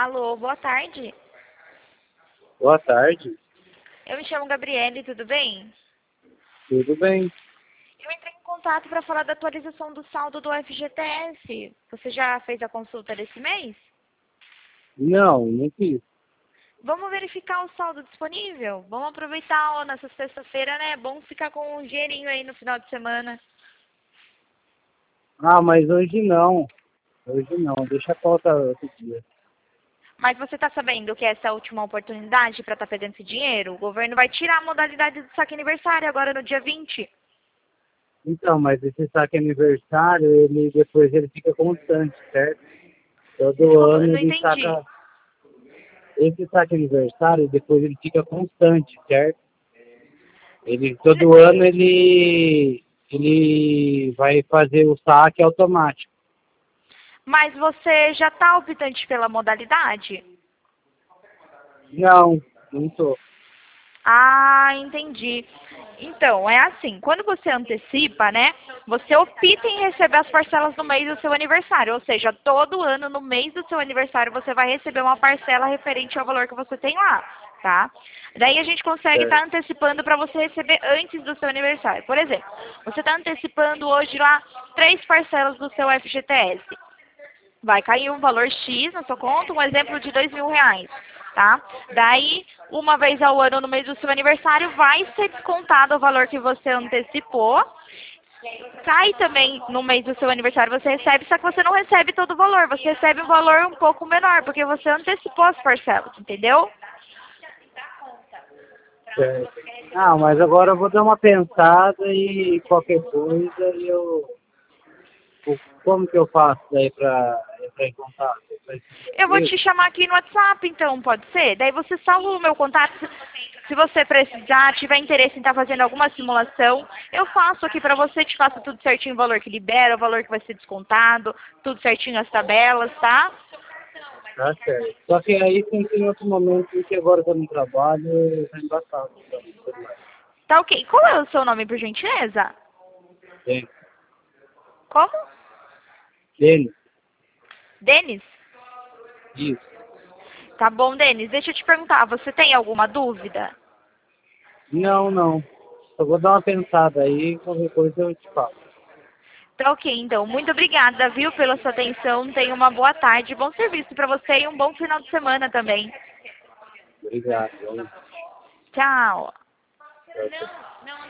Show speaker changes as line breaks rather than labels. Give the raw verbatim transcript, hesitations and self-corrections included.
Alô, boa tarde.
Boa tarde,
Eu me chamo Gabriele, tudo bem?
tudo bem?
Eu entrei em contato para falar da atualização do saldo do F G T S. Você já fez a consulta desse mês?
Não, não fiz.
Vamos verificar o saldo disponível? Vamos aproveitar ó, nessa sexta-feira, né? É bom ficar com um dinheirinho aí no final de semana.
Ah, mas hoje não. Hoje não, deixa pra outra outro dia.
Mas você está sabendo que essa é a última oportunidade para estar pegando esse dinheiro? O governo vai tirar a modalidade do saque aniversário agora no dia vinte.
Então, mas esse saque aniversário, ele depois ele fica constante, certo? Todo
Desculpa, eu
ano
não
ele
entendi.
saca. Esse saque aniversário, depois ele fica constante, certo? Ele, todo ano ele, ele vai fazer o saque automático.
Mas você já está optante pela modalidade?
Não, não tô.
Ah, entendi. Então, é assim, quando você antecipa, né, você opta em receber as parcelas no mês do seu aniversário, ou seja, todo ano no mês do seu aniversário você vai receber uma parcela referente ao valor que você tem lá, tá? Daí a gente consegue
Certo.
estar antecipando para você receber antes do seu aniversário. Por exemplo, você está antecipando hoje lá três parcelas do seu F G T S. Vai cair um valor X na sua conta, um exemplo de dois mil reais, tá? Daí, uma vez ao ano, no mês do seu aniversário, vai ser descontado o valor que você antecipou. Cai também no mês do seu aniversário, você recebe, só que você não recebe todo o valor, você recebe um valor um pouco menor, porque você antecipou as parcelas, entendeu?
Certo. Ah, mas agora eu vou dar uma pensada e qualquer coisa eu. o- Como que eu faço daí pra entrar em contato? Pra esse
Eu vou
mesmo?
te chamar aqui no WhatsApp, então, pode ser? Daí você salva o meu contato. Se você precisar, tiver interesse em estar fazendo alguma simulação, eu faço aqui pra você, te faço tudo certinho, o valor que libera, o valor que vai ser descontado, tudo certinho as tabelas, tá?
Tá certo. Só que aí tem tem outro momento em que agora eu tô no trabalho, tá embaçado. Então, celular.
Tá ok. Qual é o seu nome, por gentileza?
Tem.
Como?
Denis,
Denis?
isso.
Tá bom, Denis. Deixa eu te perguntar, você tem alguma dúvida?
Não, não. Só vou dar uma pensada aí, qualquer coisa eu te falo.
Tá ok, então. Muito obrigada, viu, pela sua atenção. Tenha uma boa tarde, bom serviço pra você e um bom final de semana também.
Obrigado. Valeu.
Tchau.
Tchau, tchau.